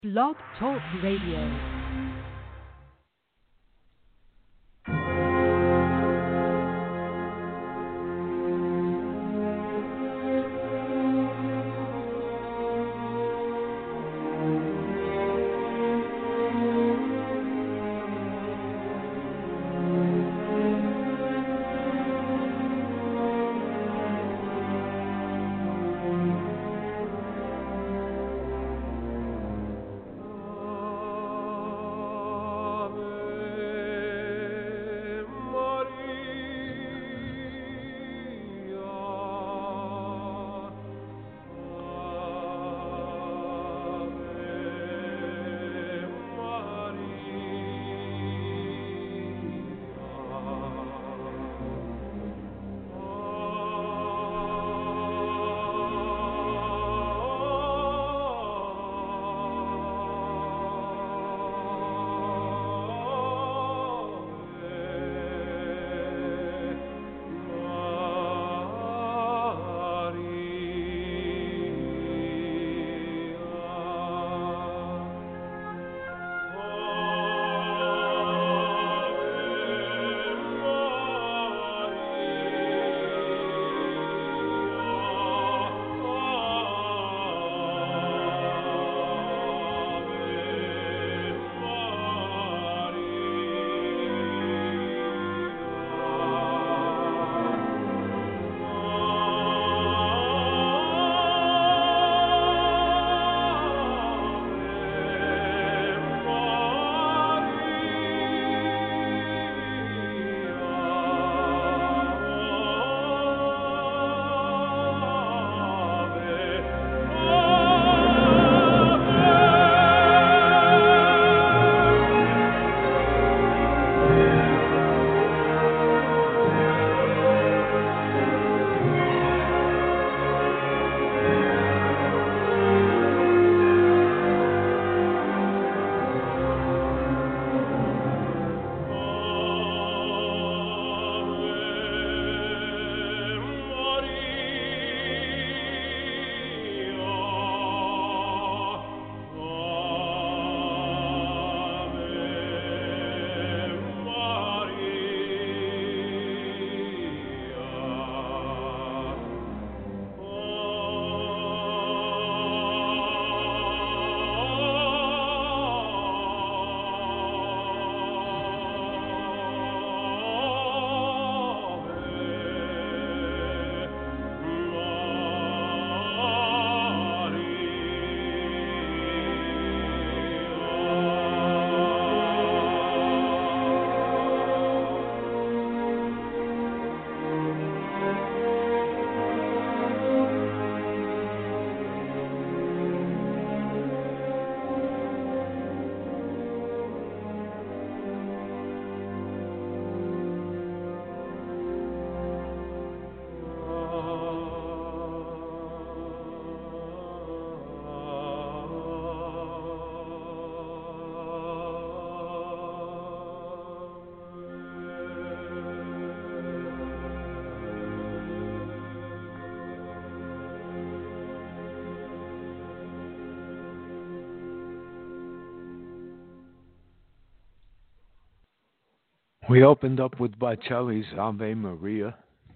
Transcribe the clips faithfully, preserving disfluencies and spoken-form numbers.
Blog Talk Radio. We opened up with Bocelli's Ave Maria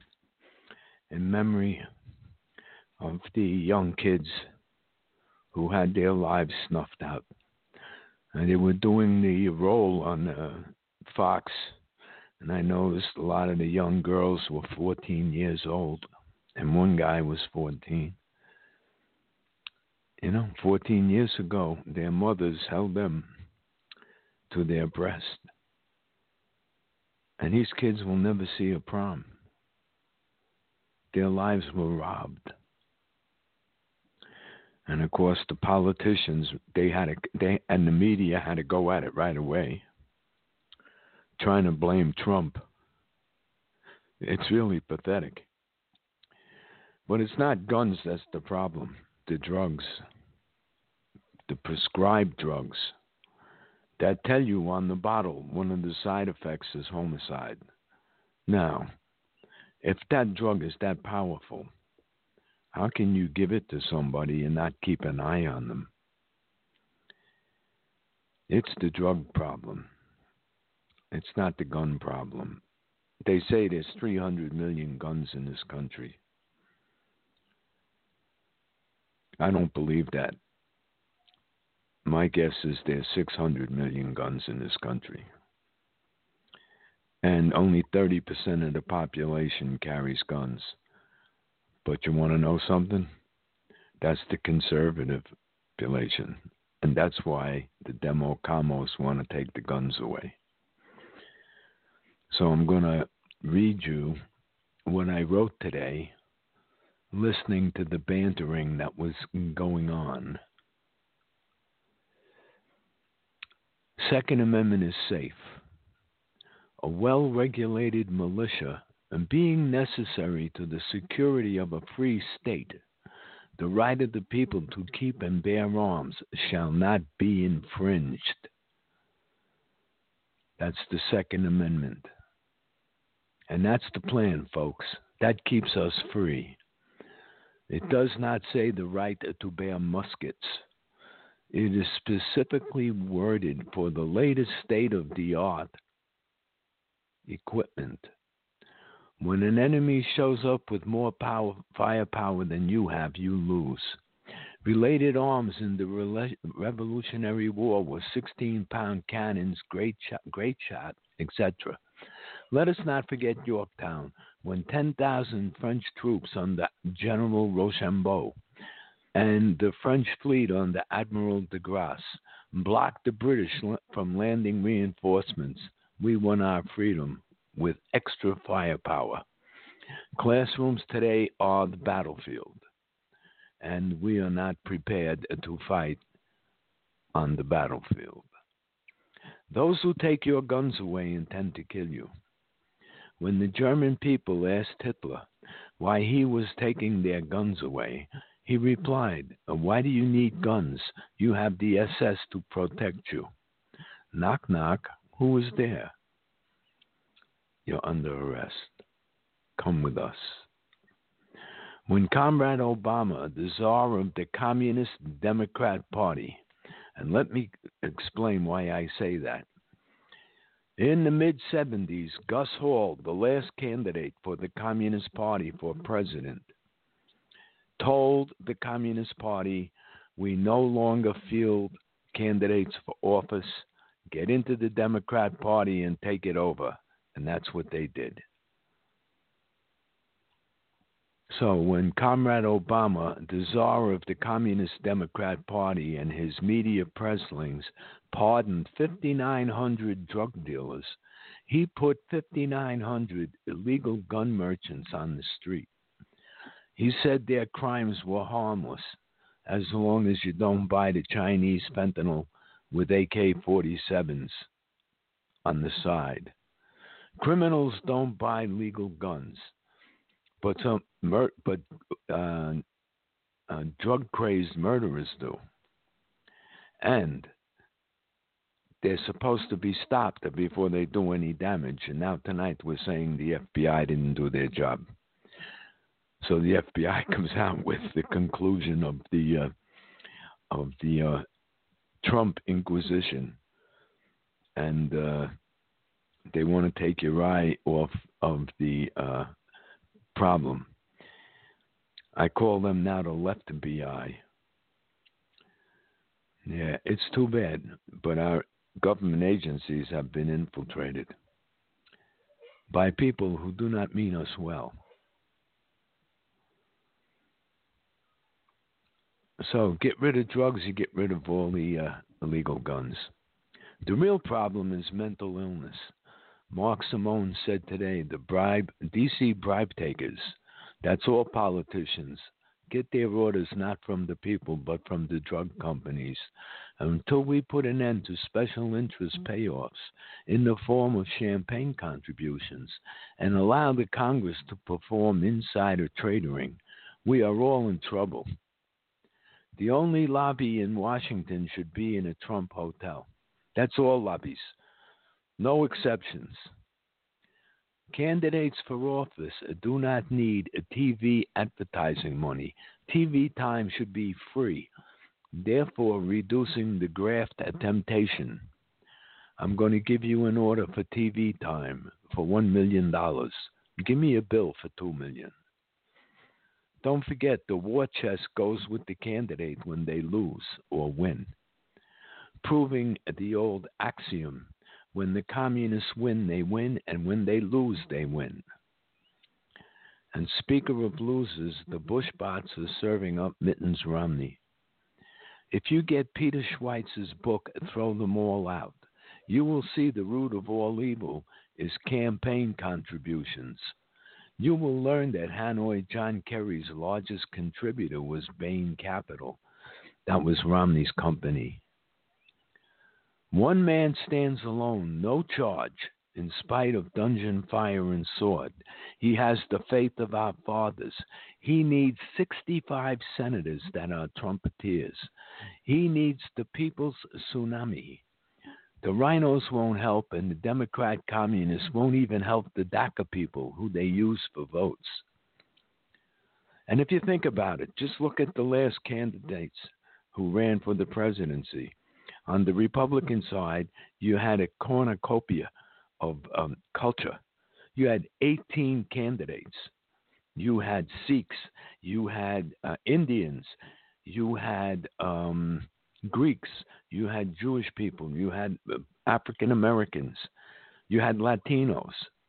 in memory of the young kids who had their lives snuffed out. And they were doing the role on uh, Fox, and I noticed a lot of the young girls were fourteen years old, and one guy was fourteen. You know, fourteen years ago, their mothers held them to their breast. And these kids will never see a prom. Their lives were robbed. And of course, the politicians, they had to, they and the media had to go at it right away, trying to blame Trump. It's really pathetic. But it's not guns that's the problem. The drugs, the prescribed drugs that tell you on the bottle one of the side effects is homicide. Now, if that drug is that powerful, how can you give it to somebody and not keep an eye on them? It's the drug problem. It's not the gun problem. They say there's three hundred million guns in this country. I don't believe that. My guess is there's six hundred million guns in this country. And only thirty percent of the population carries guns. But you want to know something? That's the conservative population. And that's why the Demo Comos want to take the guns away. So I'm going to read you what I wrote today, listening to the bantering that was going on. Second Amendment is safe. A well-regulated militia and being necessary to the security of a free state, the right of the people to keep and bear arms shall not be infringed. That's the Second Amendment. And that's the plan, folks. That keeps us free. It does not say the right to bear muskets. It is specifically worded for the latest state-of-the-art equipment. When an enemy shows up with more power, firepower than you have, you lose. Related arms in the Re- Revolutionary War were sixteen-pound cannons, great shot, great shot, et cetera. Let us not forget Yorktown, when ten thousand French troops under General Rochambeau and the French fleet under Admiral de Grasse blocked the British from landing reinforcements. We won our freedom with extra firepower. Classrooms today are the battlefield, and we are not prepared to fight on the battlefield. Those who take your guns away intend to kill you. When the German people asked Hitler why he was taking their guns away, he replied, "Why do you need guns? You have the S S to protect you." Knock, knock. Who was there? You're under arrest. Come with us. When Comrade Obama, the czar of the Communist Democrat Party, and let me explain why I say that. In the mid-seventies, Gus Hall, the last candidate for the Communist Party for president, told the Communist Party, we no longer field candidates for office. Get into the Democrat Party and take it over. And that's what they did. So when Comrade Obama, the czar of the Communist Democrat Party, and his media presslings pardoned fifty-nine hundred drug dealers, he put fifty-nine hundred illegal gun merchants on the street. He said their crimes were harmless as long as you don't buy the Chinese fentanyl with A K forty-sevens on the side. Criminals don't buy legal guns, but some mur- but uh, uh, drug-crazed murderers do, and they're supposed to be stopped before they do any damage. And now tonight we're saying the F B I didn't do their job, so the F B I comes out with the conclusion of the uh, of the uh, Trump Inquisition, and uh, they want to take your eye off of the uh, problem. I call them now the left B I. Yeah, it's too bad, but our government agencies have been infiltrated by people who do not mean us well. So get rid of drugs, you get rid of all the uh, illegal guns. The real problem is mental illness. Mark Simone said today, the bribe, D C bribe takers, that's all politicians, get their orders not from the people but from the drug companies. Until we put an end to special interest payoffs in the form of champagne contributions and allow the Congress to perform insider trading, we are all in trouble. The only lobby in Washington should be in a Trump hotel. That's all lobbies. No exceptions. Candidates for office do not need a T V advertising money. T V time should be free. therefore reducing the graft at temptation. I'm going to give you an order for T V time for one million dollars. Give me a bill for two million dollars. Don't forget, the war chest goes with the candidate when they lose or win, proving the old axiom, when the communists win, they win, and when they lose, they win. And speaker of losers, the Bush bots are serving up Mittens Romney. If you get Peter Schweitzer's book, Throw Them All Out, you will see the root of all evil is campaign contributions. You will learn that Hanoi John Kerry's largest contributor was Bain Capital. That was Romney's company. One man stands alone, no charge, in spite of dungeon fire and sword. He has the faith of our fathers. He needs sixty-five senators that are trumpeters. He needs the people's tsunami. The rhinos won't help, and the Democrat communists won't even help the DACA people who they use for votes. And if you think about it, just look at the last candidates who ran for the presidency. On the Republican side, you had a cornucopia of um, culture. You had eighteen candidates. You had Sikhs. You had uh, Indians. You had um, Greeks. You had Jewish people. You had uh, African Americans. You had Latinos.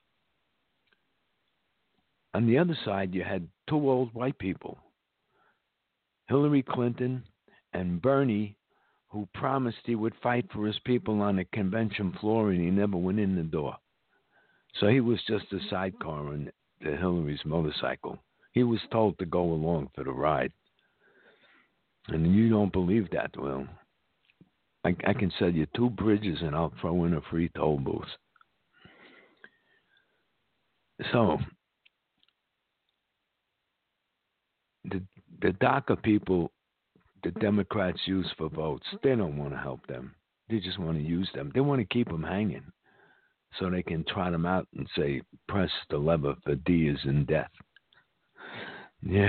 On the other side, you had two old white people, Hillary Clinton and Bernie, who promised he would fight for his people on the convention floor, and he never went in the door. So he was just a sidecar on the Hillary's motorcycle. He was told to go along for the ride. And you don't believe that, well, I, I can sell you two bridges and I'll throw in a free toll booth. So, the, the DACA people, the Democrats use for votes, they don't want to help them. They just want to use them. They want to keep them hanging so they can trot them out and say, press the lever for D is in death. Yeah.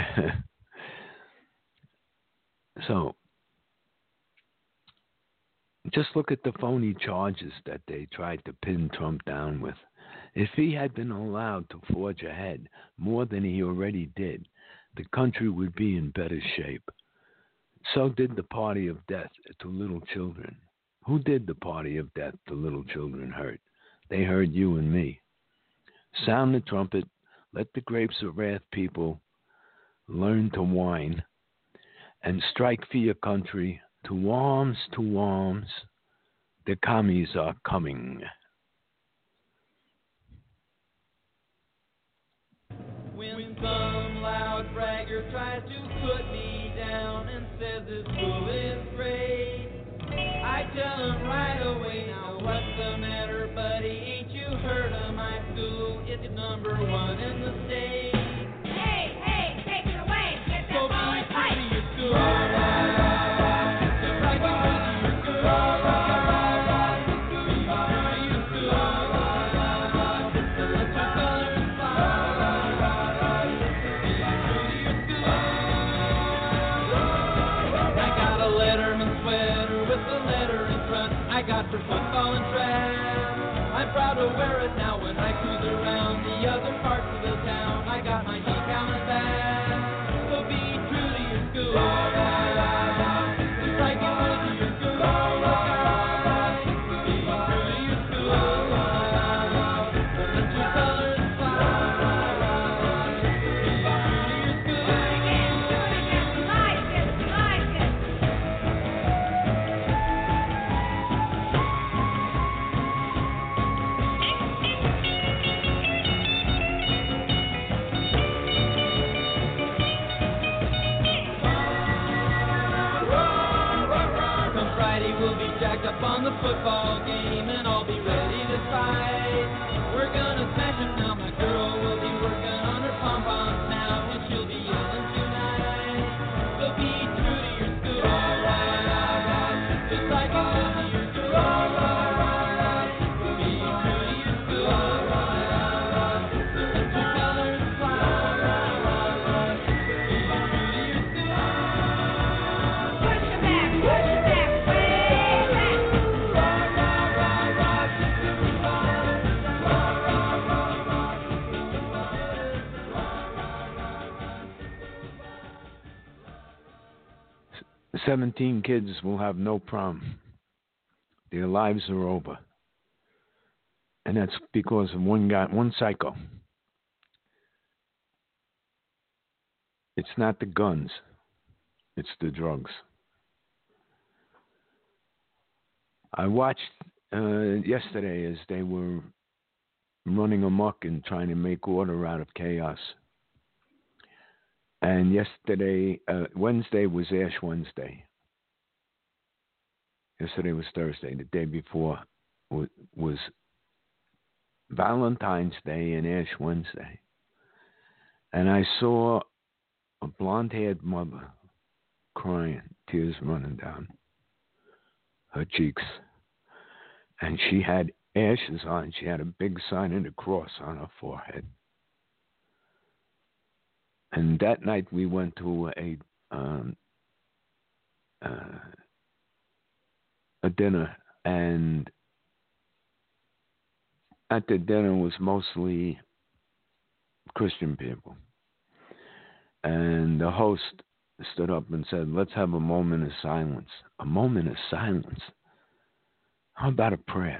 So, just look at the phony charges that they tried to pin Trump down with. If he had been allowed to forge ahead more than he already did, the country would be in better shape. So did the party of death to little children. Who did the party of death to little children hurt? They heard you and me. Sound the trumpet. Let the grapes of wrath people learn to whine and strike for your country. To arms, to arms. The commies are coming. When some loud bragger tries to put me down and says this school is great, I tell him right away, now what's the matter, buddy? Ain't you heard of my school? It's number one in the state. Hey, hey, take it away. Get that So ball be and true fight. to your school. Just like you true to your school. Just be true to your school. Let your colors fly. Be true to your school. I got a Letterman sweater with the letter in front. I got for football and track. I'm proud to wear it now when I cruise around the other parts of the town. I got my decal and badge. So be true to your school. Just like you would to your school. Be true to your school. Let your colors fly. Be true to your school. Again, do it again. Like it, like it. Come Friday, we'll be jacked up on the football game, and I'll be ready to fight. We're gonna smash 'em now. My girl will be working on her pom-poms now, and she'll be yelling tonight. So be true to your school, just like you would to your school. Be true to your school. Let your colors fly. Be true to your school. Push it back, seventeen kids will have no prom. Their lives are over. And that's because of one guy, one psycho. It's not the guns. It's the drugs. I watched uh, yesterday as they were running amok and trying to make order out of chaos. And yesterday, uh, Wednesday was Ash Wednesday. Yesterday was Thursday. The day before was, was Valentine's Day and Ash Wednesday. And I saw a blonde-haired mother crying, tears running down her cheeks. And she had ashes on. She had a big sign and a cross on her forehead. And that night we went to a um, uh, a dinner, and at the dinner was mostly Christian people. And the host stood up and said, "Let's have a moment of silence." A moment of silence? How about a prayer?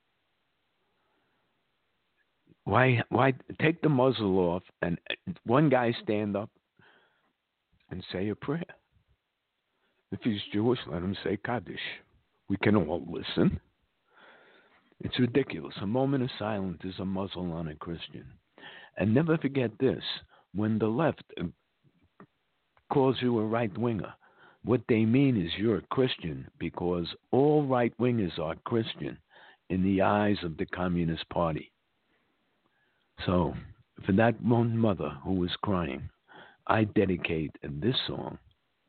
Why why take the muzzle off and one guy stand up and say a prayer? If he's Jewish, let him say Kaddish. We can all listen. It's ridiculous. A moment of silence is a muzzle on a Christian. And never forget this. When the left calls you a right-winger, what they mean is you're a Christian, because all right-wingers are Christian in the eyes of the Communist Party. So, for that one mother who was crying, I dedicate this song,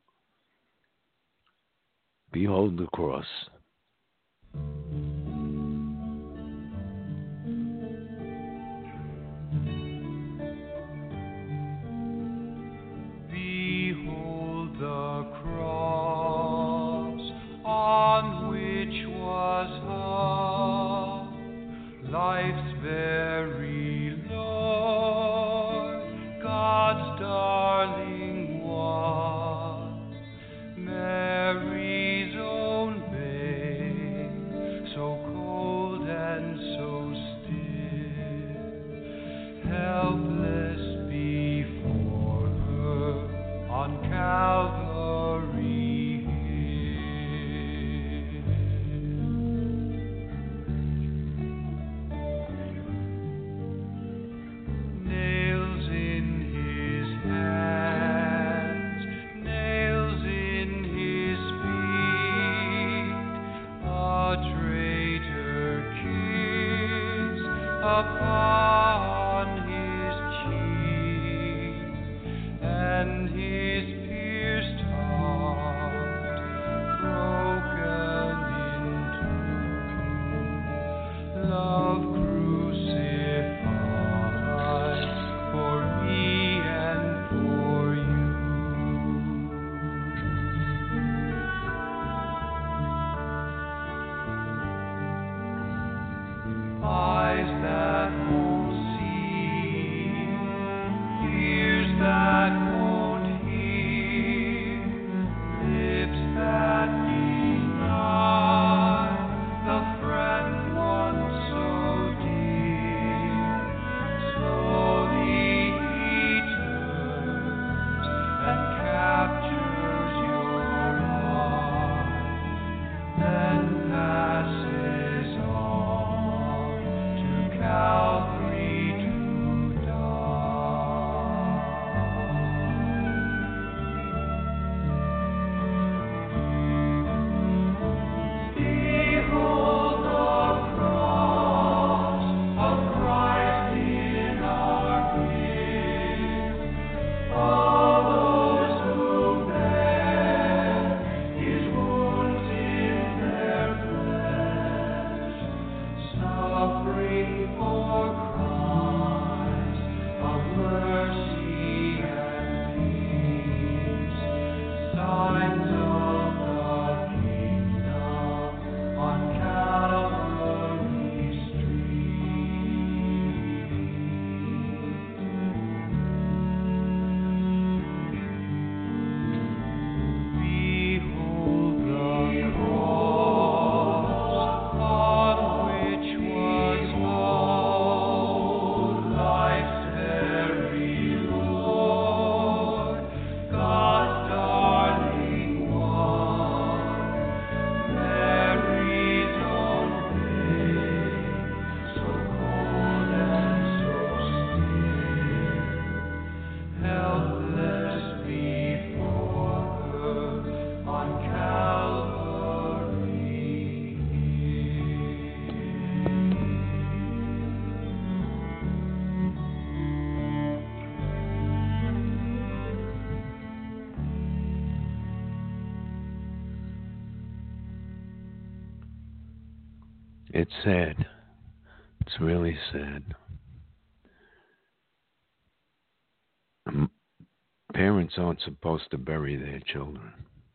Behold the Cross. Behold the cross on which was hung life's very Lord, God's darling one, Mary's own babe, so cold and so still, helpless before her on Calvary nails in his hands, nails in his feet, a traitor kiss upon his cheek, and his pierced heart broken in two, love crucified for me and for you. Eyes that won't see, ears that won't hear, lips that deny the friend once so dear. Slowly he turns and captures your heart, then passes on to Calvary. It's sad. It's really sad. Um, Parents aren't supposed to bury their children.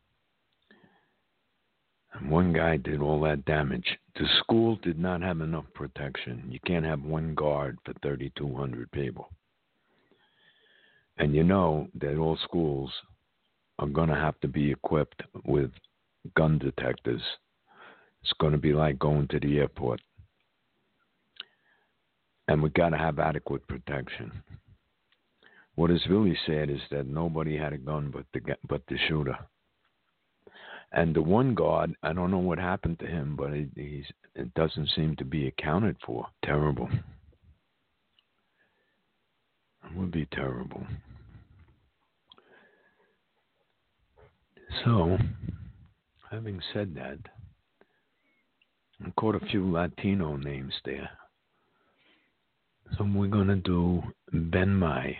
And one guy did all that damage. The school did not have enough protection. You can't have one guard for thirty-two hundred people. And you know that all schools are going to have to be equipped with gun detectors. It's going to be like going to the airport. And we got to have adequate protection. What is really sad is that nobody had a gun but the but the shooter. And the one guard, I don't know what happened to him, but it, he's, it doesn't seem to be accounted for. Terrible. It would be terrible. So, having said that, I caught a few Latino names there. So we're going to do Ben Mai.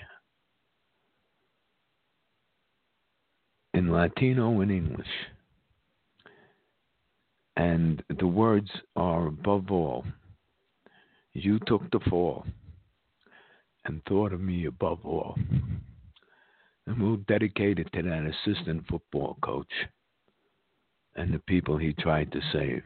In Latino and English. And the words are, above all, you took the fall and thought of me above all. And we'll dedicate it to that assistant football coach and the people he tried to save.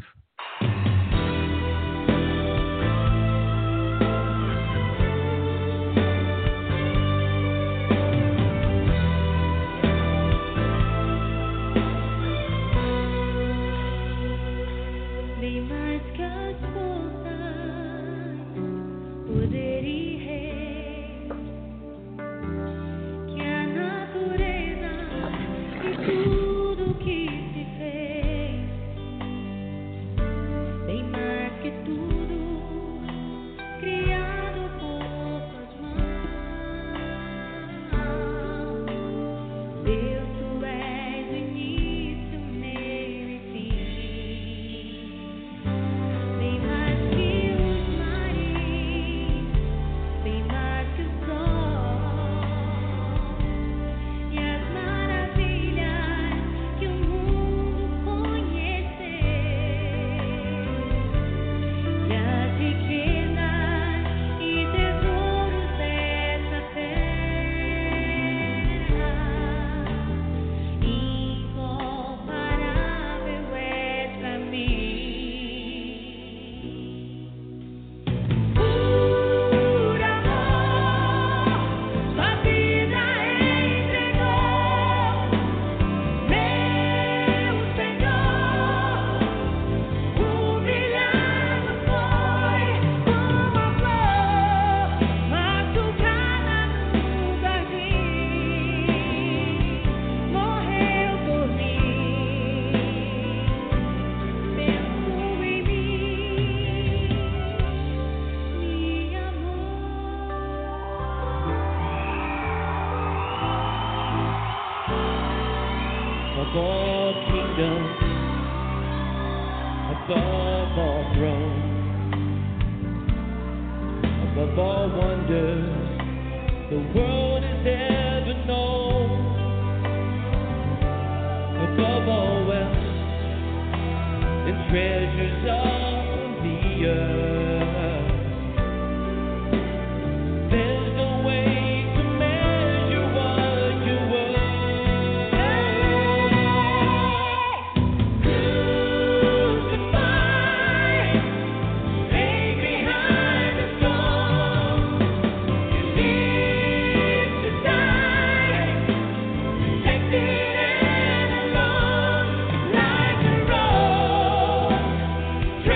Like a rose.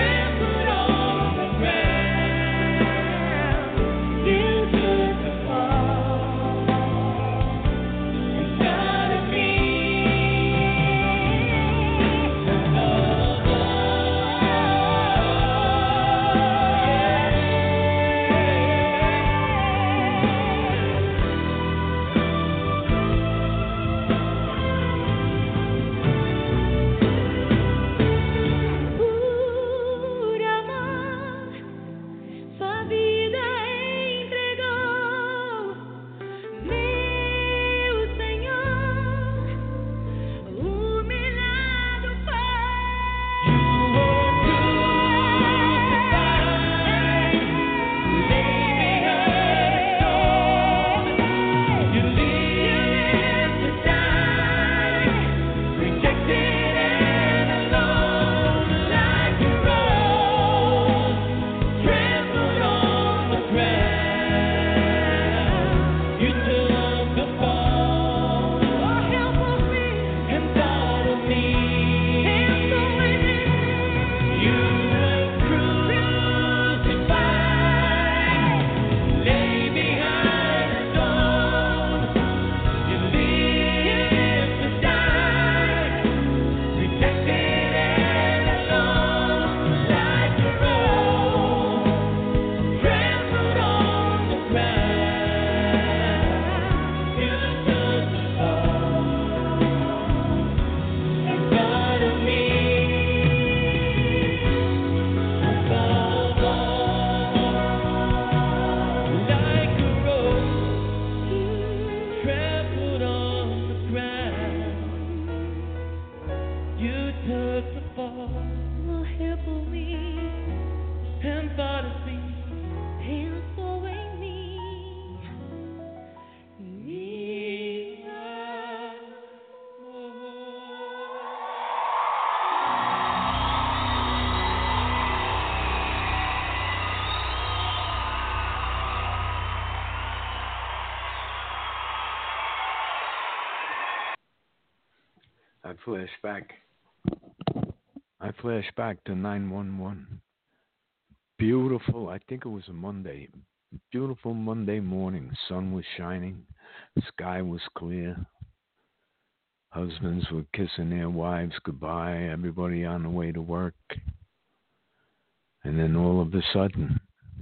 flash back. I flash back to nine one one. Beautiful, I think it was a Monday. Beautiful Monday morning. Sun was shining. Sky was clear. Husbands were kissing their wives goodbye. Everybody on the way to work. And then all of a sudden,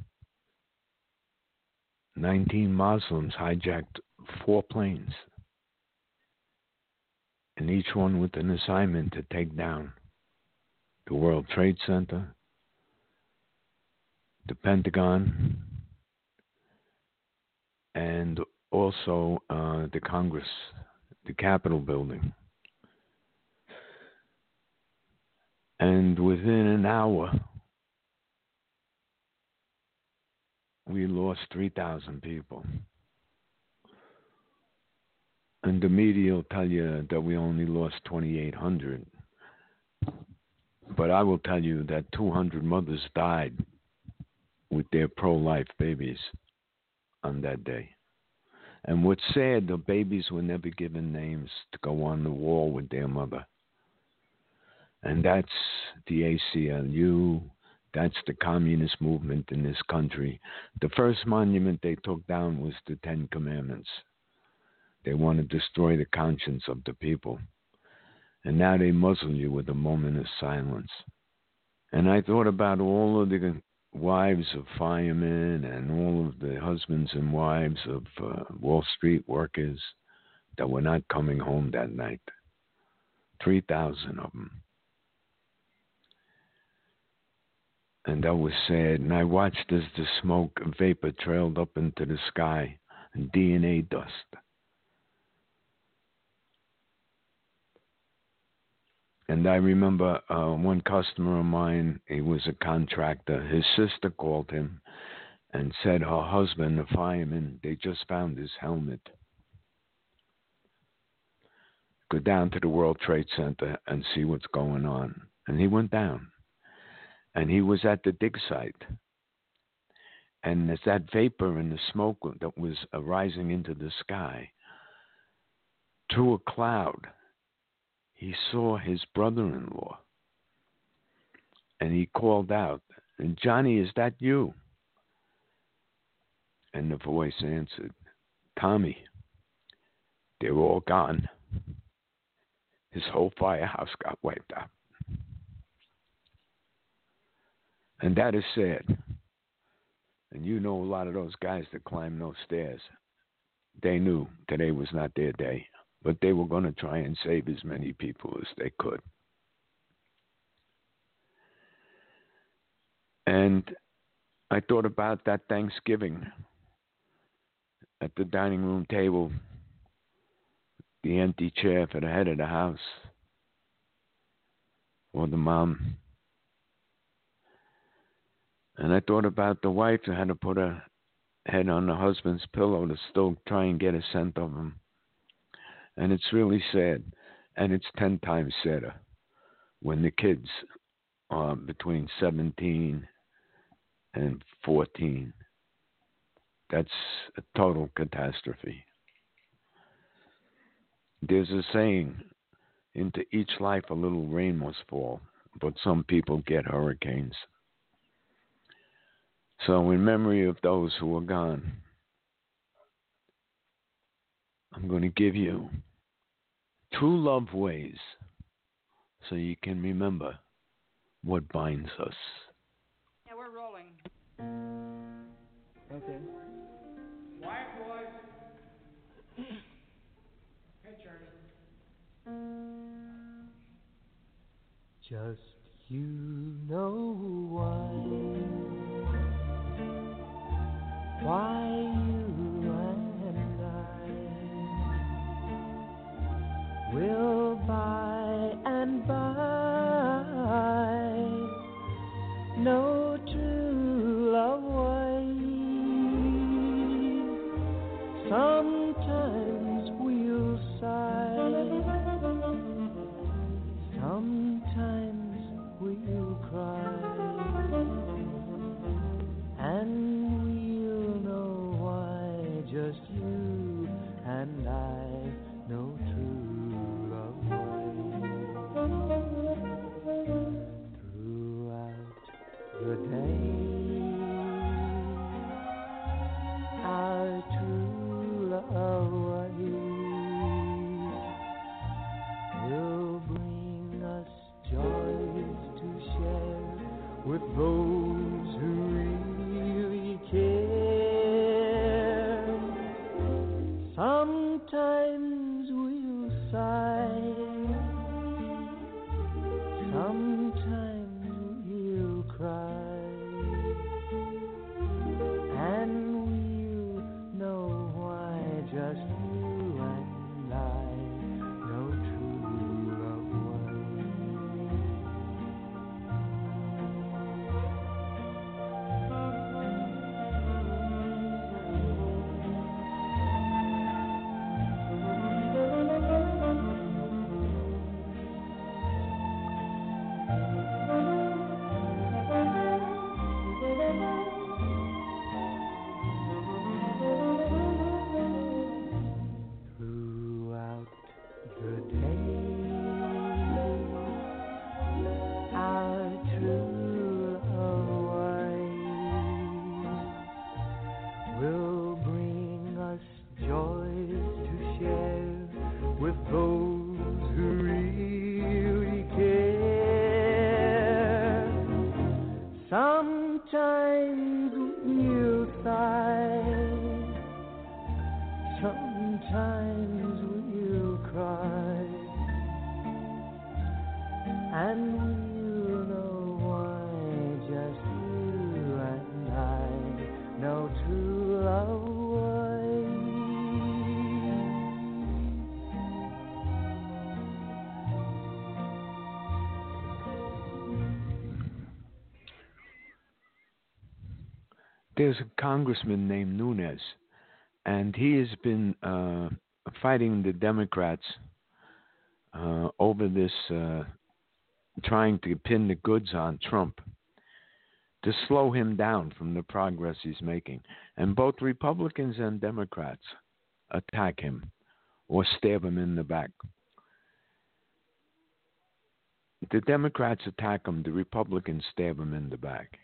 nineteen Muslims hijacked four planes. And each one with an assignment to take down the World Trade Center, the Pentagon, and also uh, the Congress, the Capitol building. And within an hour, we lost three thousand people. And the media will tell you that we only lost twenty-eight hundred. But I will tell you that two hundred mothers died with their pro-life babies on that day. And what's sad, the babies were never given names to go on the wall with their mother. And that's the A C L U. That's the communist movement in this country. The first monument they took down was the Ten Commandments. They want to destroy the conscience of the people. And now they muzzle you with a moment of silence. And I thought about all of the wives of firemen and all of the husbands and wives of uh, Wall Street workers that were not coming home that night. three thousand of them. And that was sad. And I watched as the smoke vapor trailed up into the sky and D N A dust. And I remember uh, one customer of mine, he was a contractor. His sister called him and said her husband, the fireman, they just found his helmet. Go down to the World Trade Center and see what's going on. And he went down. And he was at the dig site. And as that vapor and the smoke that was rising into the sky, through a cloud, he saw his brother-in-law. And he called out, "Johnny, is that you?" And the voice answered, "Tommy, they're all gone. His whole firehouse got wiped out." And that is sad. And you know a lot of those guys that climb those stairs. They knew today was not their day, but they were going to try and save as many people as they could. And I thought about that Thanksgiving at the dining room table, the empty chair for the head of the house or the mom. And I thought about the wife who had to put her head on the husband's pillow to still try and get a scent of him. And it's really sad. And it's ten times sadder when the kids are between seventeen and fourteen. That's a total catastrophe. There's a saying, into each life a little rain must fall, but some people get hurricanes. So in memory of those who are gone, I'm going to give you two love ways so you can remember what binds us. Yeah, we're rolling. Okay. Quiet, boys. Hey, Charlie. Just you know why. Why you and I will by and by know true love ways. Sometimes we'll sigh, sometimes we'll cry. with those who really care. Sometimes we'll sigh, sometimes we'll cry, and we'll know why, just you and I know true love why. Throughout the day, our true love wise will bring us joys to share with those who really care. Sometimes we'll sigh, sometimes we'll cry, and we'll know why, just you and I know true love why. There's a congressman named Nunes, and he has been uh, fighting the Democrats uh, over this, uh, trying to pin the goods on Trump to slow him down from the progress he's making. And both Republicans and Democrats attack him or stab him in the back. The Democrats attack him, the Republicans stab him in the back.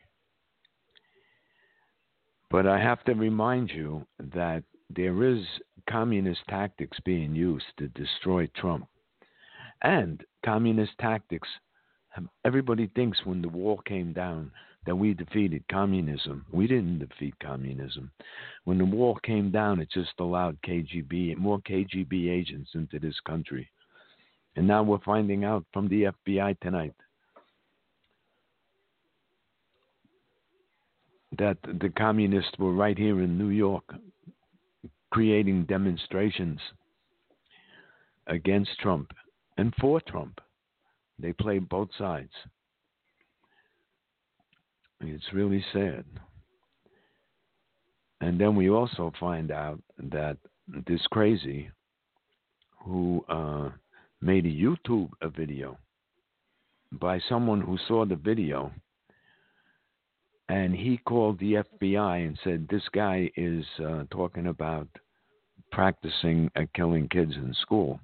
But I have to remind you that there is communist tactics being used to destroy Trump. And communist tactics, everybody thinks when the wall came down that we defeated communism. We didn't defeat communism. When the wall came down, it just allowed K G B, more K G B agents into this country. And now we're finding out from the F B I tonight that the communists were right here in New York creating demonstrations against Trump and for Trump. They played both sides. It's really sad. And then we also find out that this crazy who uh, made a YouTube a video by someone who saw the video, and he called the F B I and said, this guy is uh, talking about practicing uh, killing kids in school.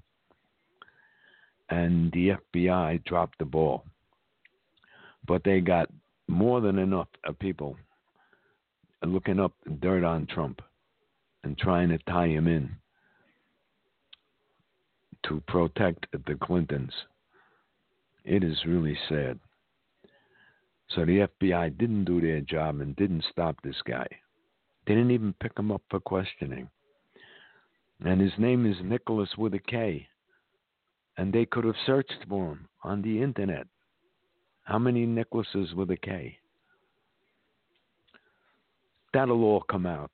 And the F B I dropped the ball. But they got more than enough of people looking up dirt on Trump and trying to tie him in to protect the Clintons. It is really sad. So the F B I didn't do their job and didn't stop this guy. They didn't even pick him up for questioning. And his name is Nicholas with a K. And they could have searched for him on the internet. How many Nicholases with a K? That'll all come out.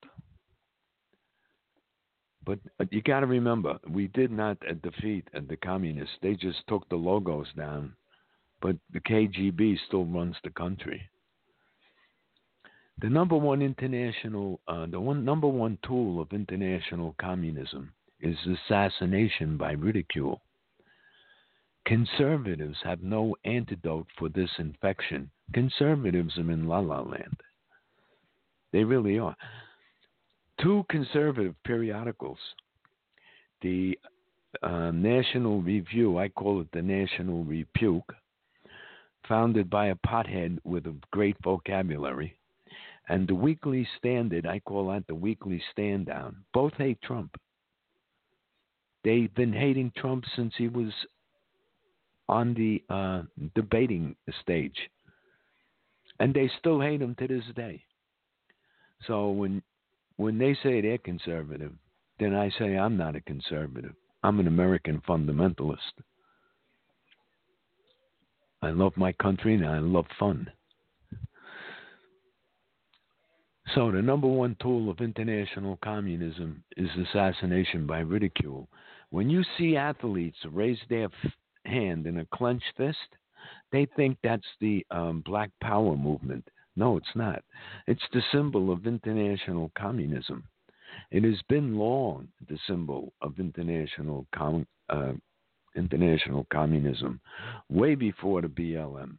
But you got to remember, we did not uh, defeat uh, the communists. They just took the logos down. But the K G B still runs the country. The number one international, uh, the one number one tool of international communism is assassination by ridicule. Conservatives have no antidote for this infection. Conservatives are in la-la land. They really are. Two conservative periodicals, the uh, National Review, I call it the National Repuke, founded by a pothead with a great vocabulary, and the Weekly Standard, I call that the Weekly Stand Down. Both hate Trump. They've been hating Trump since he was on the uh, debating stage. And they still hate them to this day. So when when they say they're conservative, then I say I'm not a conservative. I'm an American fundamentalist. I love my country and I love fun. So the number one tool of international communism is assassination by ridicule. When you see athletes raise their f- hand in a clenched fist, they think that's the um, Black Power movement. No, it's not. It's the symbol of international communism. It has been long the symbol of international com- uh, international communism, way before the B L M.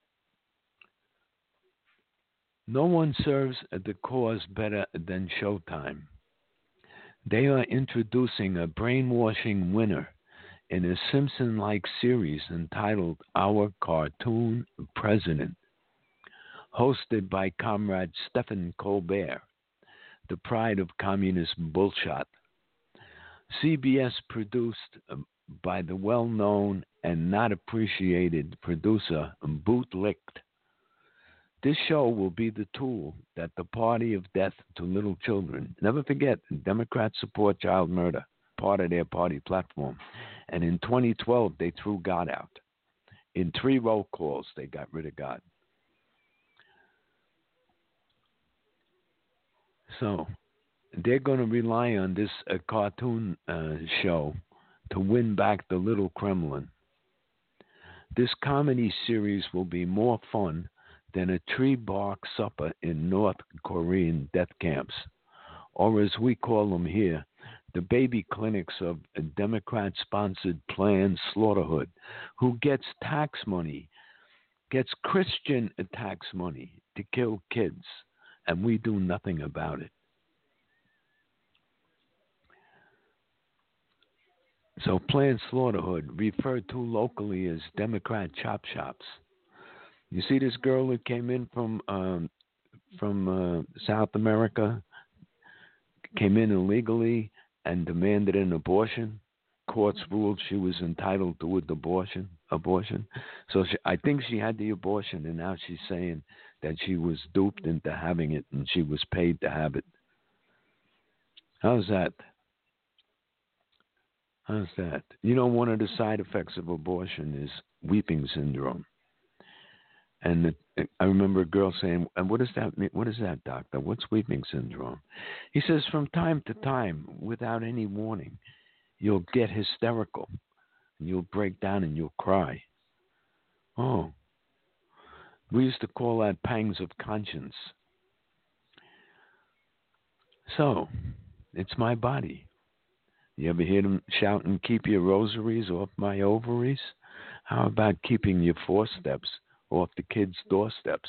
No one serves the cause better than Showtime. They are introducing a brainwashing winner in a Simpson-like series entitled Our Cartoon President, hosted by comrade Stephen Colbert, the pride of communist bullshit. C B S produced by the well-known and not appreciated producer Boot Licht. This show will be the tool that the party of death to little children. Never forget, Democrats support child murder, part of their party platform. And in twenty twelve, they threw God out. In three roll calls, they got rid of God. So they're going to rely on this uh, cartoon uh, show to win back the little Kremlin. This comedy series will be more fun than a tree bark supper in North Korean death camps, or as we call them here, the baby clinics of a Democrat-sponsored Planned Slaughterhood, who gets tax money, gets Christian tax money to kill kids, and we do nothing about it. So Planned Slaughterhood, referred to locally as Democrat chop shops. You see this girl who came in from um, from uh, South America, came in illegally and demanded an abortion. Courts ruled she was entitled to an abortion. Abortion. So she, I think she had the abortion, and now she's saying that she was duped into having it, and she was paid to have it. How's that? How's that? You know, one of the side effects of abortion is weeping syndrome. And the, I remember a girl saying, "And what does that mean? What is that, doctor? What's weeping syndrome?" He says, "From time to time, without any warning, you'll get hysterical, and you'll break down and you'll cry." Oh, we used to call that pangs of conscience. So, it's my body. You ever hear them shouting, "Keep your rosaries off my ovaries"? How about keeping your footsteps off the kids' doorsteps?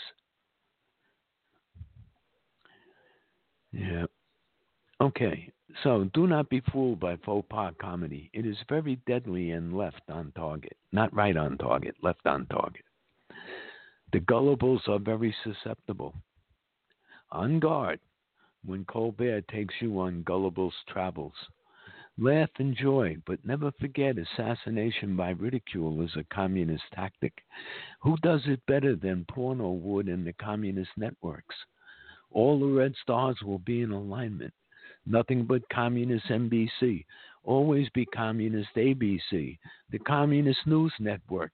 Yeah. Okay, so do not be fooled by faux pas comedy. It is very deadly and left on target. Not right on target, left on target. The gullibles are very susceptible. On guard when Colbert takes you on Gullible's travels. Laugh and joy, but never forget assassination by ridicule is a communist tactic. Who does it better than porno would and the communist networks? All the red stars will be in alignment. Nothing but communist N B C. Always be communist A B C, the communist news network.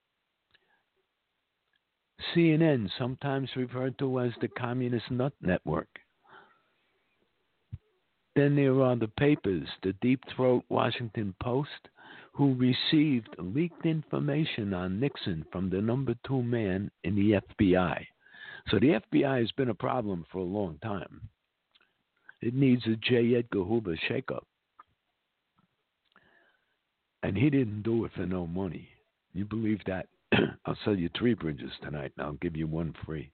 C N N, sometimes referred to as the communist nut network. Then there are the papers, the Deep Throat Washington Post, who received leaked information on Nixon from the number two man in the F B I. So the F B I has been a problem for a long time. It needs a J. Edgar Hoover shakeup. And he didn't do it for no money. You believe that? I'll sell you three bridges tonight, and I'll give you one free.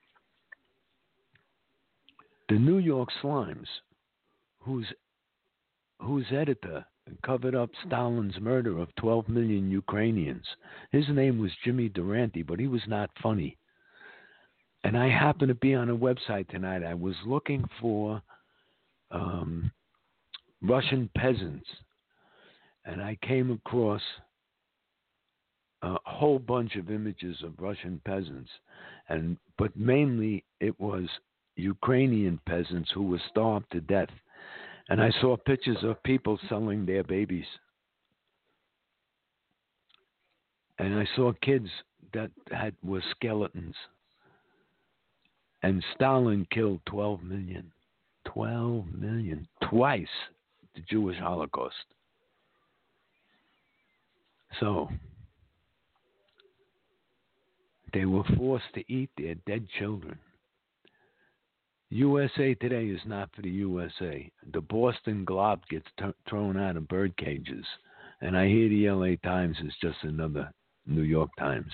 The New York Slimes, whose whose editor covered up Stalin's murder of twelve million Ukrainians. His name was Jimmy Durante, but he was not funny. And I happened to be on a website tonight. I was looking for um, Russian peasants, and I came across a whole bunch of images of Russian peasants, and but mainly it was Ukrainian peasants who were starved to death. And I saw pictures of people selling their babies. And I saw kids that had were skeletons. And Stalin killed twelve million. twelve million. Twice the Jewish Holocaust. So, they were forced to eat their dead children. U S A Today is not for the U S A. The Boston Globe gets t- thrown out of bird cages. And I hear the L A Times is just another New York Times.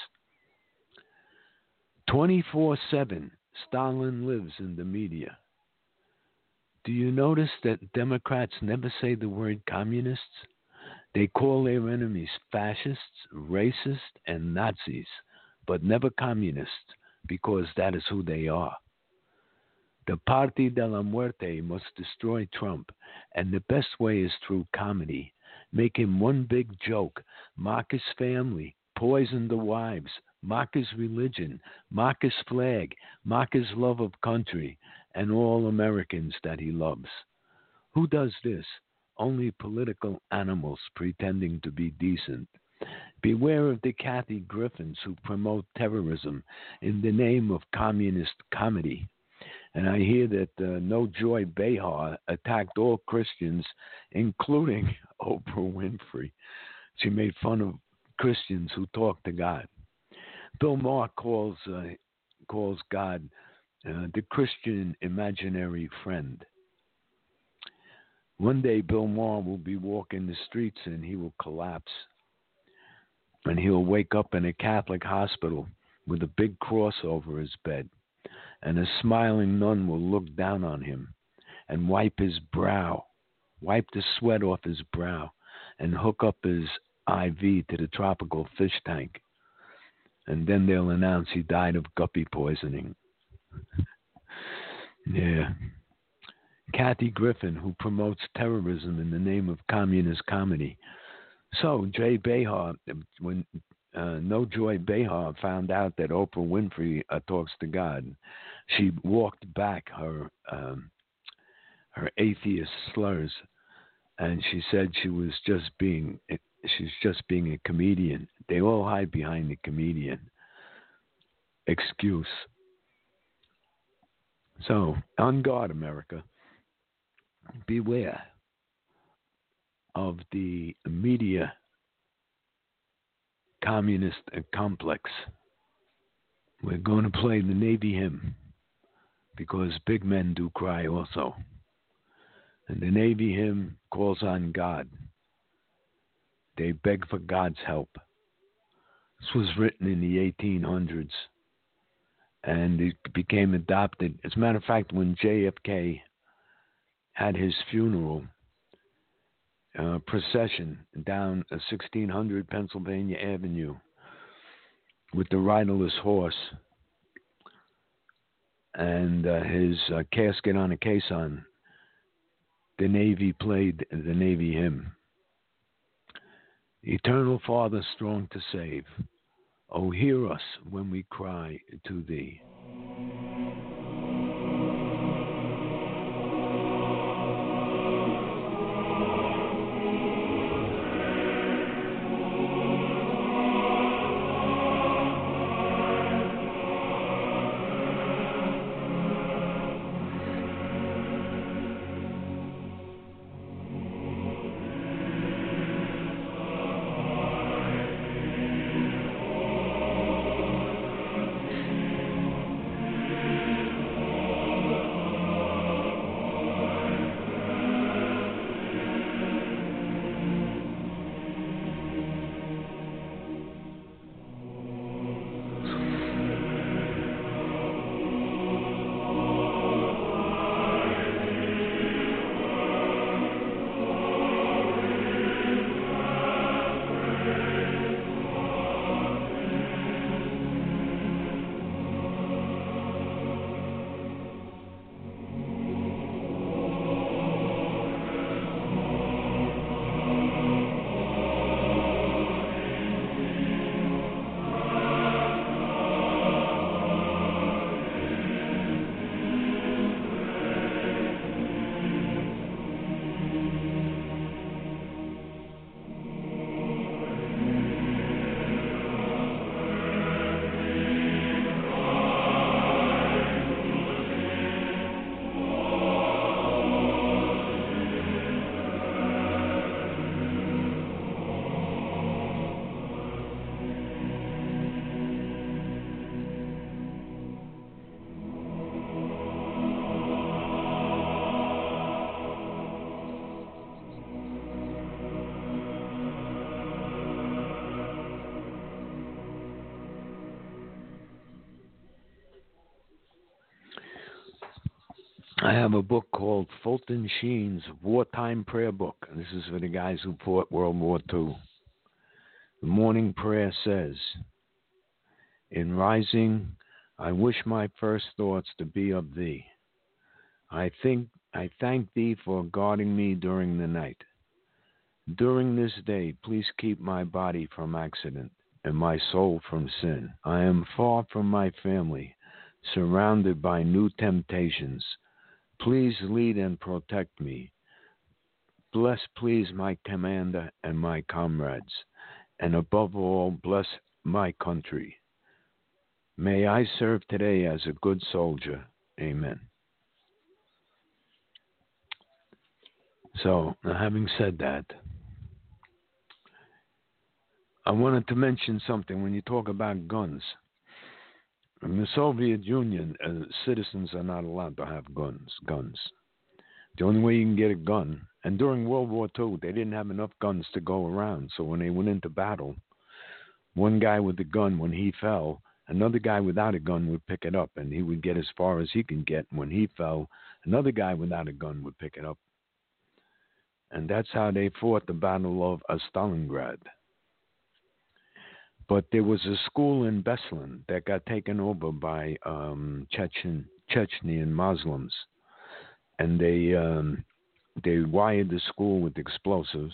twenty-four seven, Stalin lives in the media. Do you notice that Democrats never say the word communists? They call their enemies fascists, racists, and Nazis, but never communists, because that is who they are. The Parti de la Muerte must destroy Trump, and the best way is through comedy. Make him one big joke, mock his family, poison the wives, mock his religion, mock his flag, mock his love of country, and all Americans that he loves. Who does this? Only political animals pretending to be decent. Beware of the Kathy Griffins who promote terrorism in the name of communist comedy. And I hear that uh, No Joy Behar attacked all Christians, including Oprah Winfrey. She made fun of Christians who talk to God. Bill Maher calls uh, calls God uh, the Christian imaginary friend. One day, Bill Maher will be walking the streets and he will collapse. And he'll wake up in a Catholic hospital with a big cross over his bed. And a smiling nun will look down on him and wipe his brow, wipe the sweat off his brow, and hook up his I V to the tropical fish tank. And then they'll announce he died of guppy poisoning. Yeah. Kathy Griffin, who promotes terrorism in the name of communist comedy. So, Jay Behar, when uh, No Joy Behar found out that Oprah Winfrey uh, talks to God, she walked back her um, her atheist slurs, and she said she was just being she's just being a comedian. They all hide behind the comedian excuse. So, on guard, America. Beware of the media communist complex. We're going to play the Navy hymn because big men do cry also. And the Navy hymn calls on God. They beg for God's help. This was written in the eighteen hundreds and it became adopted. As a matter of fact, when J F K had his funeral uh, procession down uh, sixteen hundred Pennsylvania Avenue with the riderless horse and uh, his uh, casket on a caisson, the Navy played the Navy hymn. Eternal Father, strong to save, oh, hear us when we cry to thee. I have a book called Fulton Sheen's Wartime Prayer Book. And this is for the guys who fought World War Two. The morning prayer says, in rising, I wish my first thoughts to be of thee. I think I thank thee for guarding me during the night. During this day, please keep my body from accident and my soul from sin. I am far from my family, surrounded by new temptations. Please lead and protect me. Bless, please, my commander and my comrades, and above all, bless my country. May I serve today as a good soldier. Amen. So, now having said that, I wanted to mention something when you talk about guns. In the Soviet Union, uh, citizens are not allowed to have guns. Guns. The only way you can get a gun, and during World War Two, they didn't have enough guns to go around. So when they went into battle, one guy with a gun, when he fell, another guy without a gun would pick it up, and he would get as far as he can get. When he fell, another guy without a gun would pick it up. And that's how they fought the Battle of uh, Stalingrad. But there was a school in Beslan that got taken over by um, Chechen, Chechnyan Muslims, and they um, they wired the school with explosives,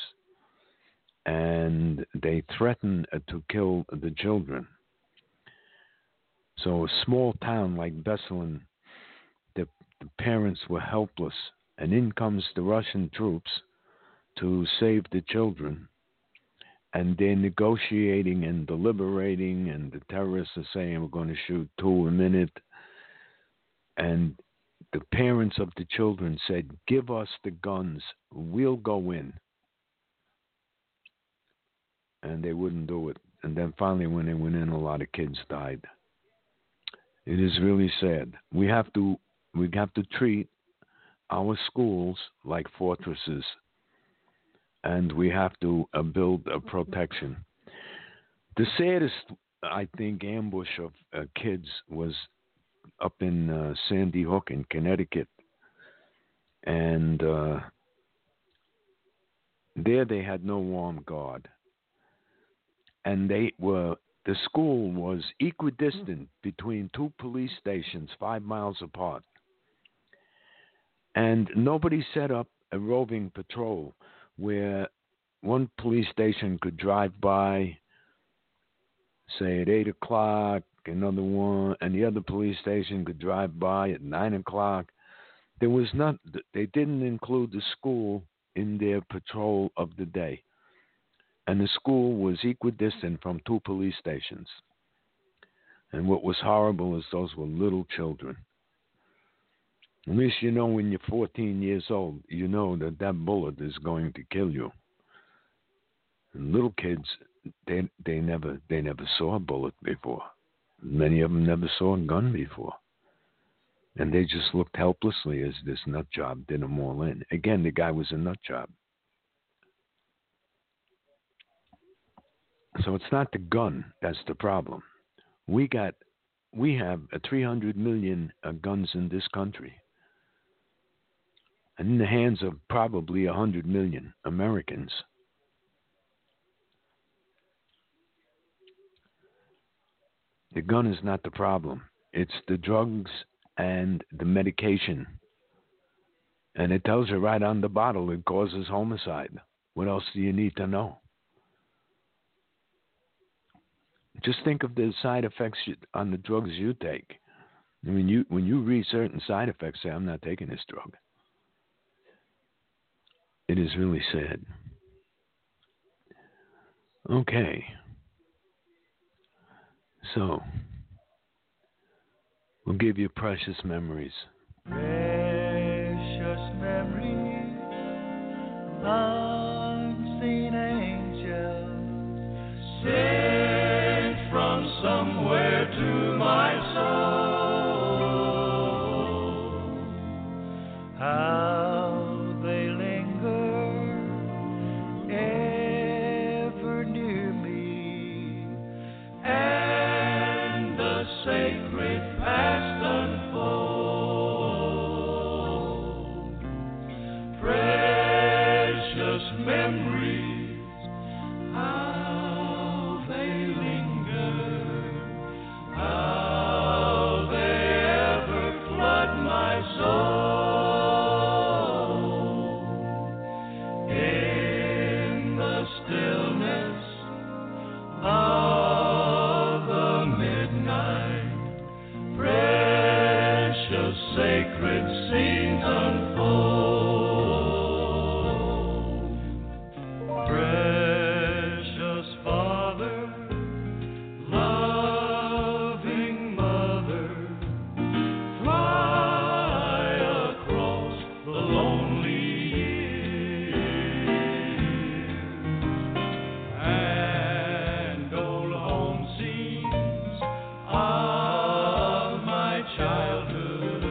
and they threatened uh, to kill the children. So a small town like Beslan, the, the parents were helpless, and in comes the Russian troops to save the children. And they're negotiating and deliberating, and the terrorists are saying, we're going to shoot two a minute. And the parents of the children said, give us the guns, we'll go in. And they wouldn't do it. And then finally, when they went in, a lot of kids died. It is really sad. We have to, we have to treat our schools like fortresses. And we have to uh, build a protection. The saddest, I think, ambush of uh, kids was up in uh, Sandy Hook in Connecticut. And uh, there they had no armed guard. And they were, the school was equidistant between two police stations five miles apart. And nobody set up a roving patrol where one police station could drive by, say, at eight o'clock, another one, and the other police station could drive by at nine o'clock. There was not, they didn't include the school in their patrol of the day. And the school was equidistant from two police stations. And what was horrible is those were little children. At least you know when you're fourteen years old, you know that that bullet is going to kill you. And little kids, they they never they never saw a bullet before. Many of them never saw a gun before. And they just looked helplessly as this nut job did them all in. Again, the guy was a nut job. So it's not the gun that's the problem. We got, we have three hundred million uh, guns in this country. And in the hands of probably one hundred million Americans. The gun is not the problem. It's the drugs and the medication. And it tells you right on the bottle it causes homicide. What else do you need to know? Just think of the side effects on the drugs you take. I mean, you when you read certain side effects, say, I'm not taking this drug. It is really sad. Okay. So, we'll give you precious memories. Precious memories, unseen angels, sent from somewhere to my soul. How they linger ever near me, and the sacred past unfolds. sacred scenes unfold. Precious Father, loving Mother, fly across the lonely years, and old home scenes of my childhood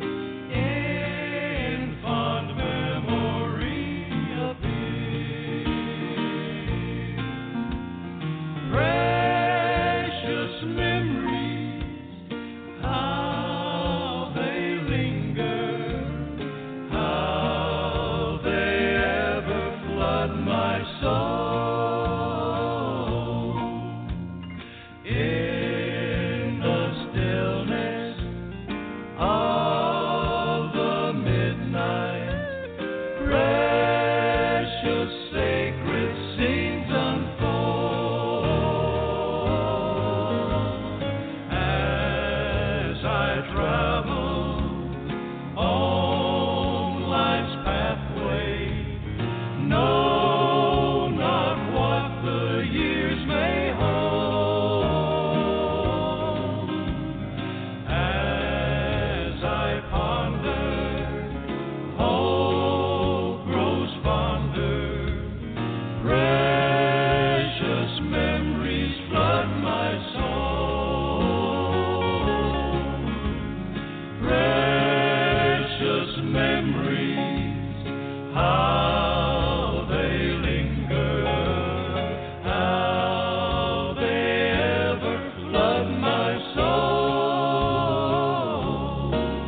in fond memory appear. Precious memories, how they linger, how they ever flood my soul. In the stillness of the midnight, precious sacred scenes unfold. As I travel on life's pathway, know not what the years may hold. As I ponder, hope grows fonder. Precious memories flood my soul. Precious memories, how they linger, how they ever flood my soul.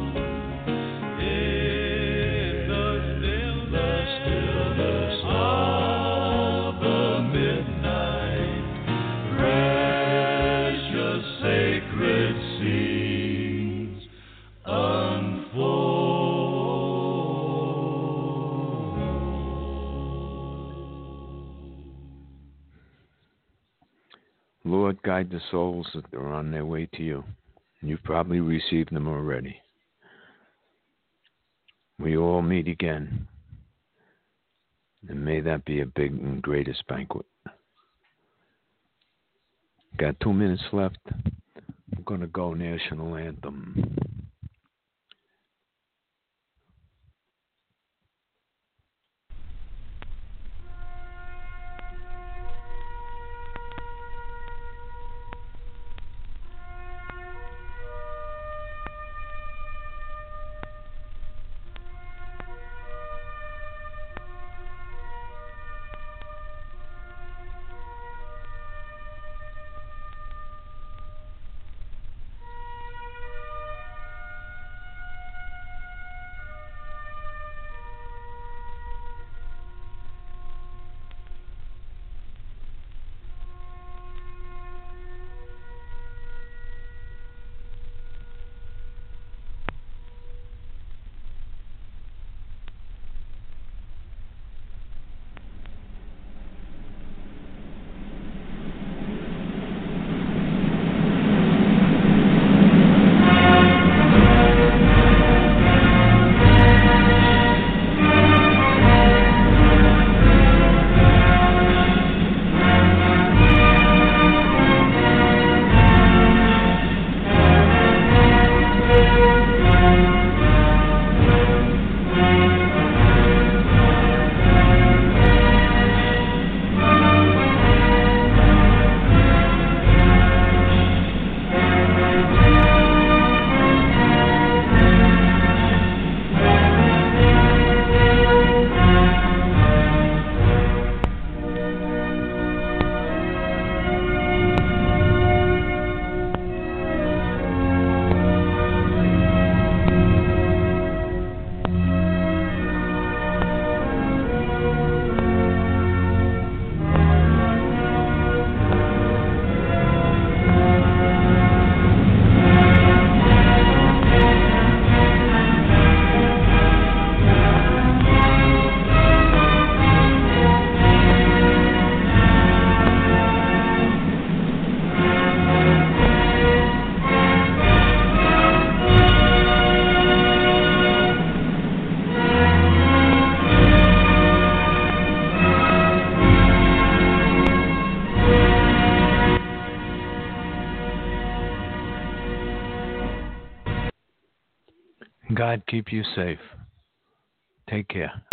In the stillness of the midnight, precious sacred scenes unfold. Lord, guide the souls that are on their way to you. You've probably received them already. We all meet again. And may that be a big and greatest banquet. Got two minutes left. I'm going to go national anthem. God keep you safe. Take care.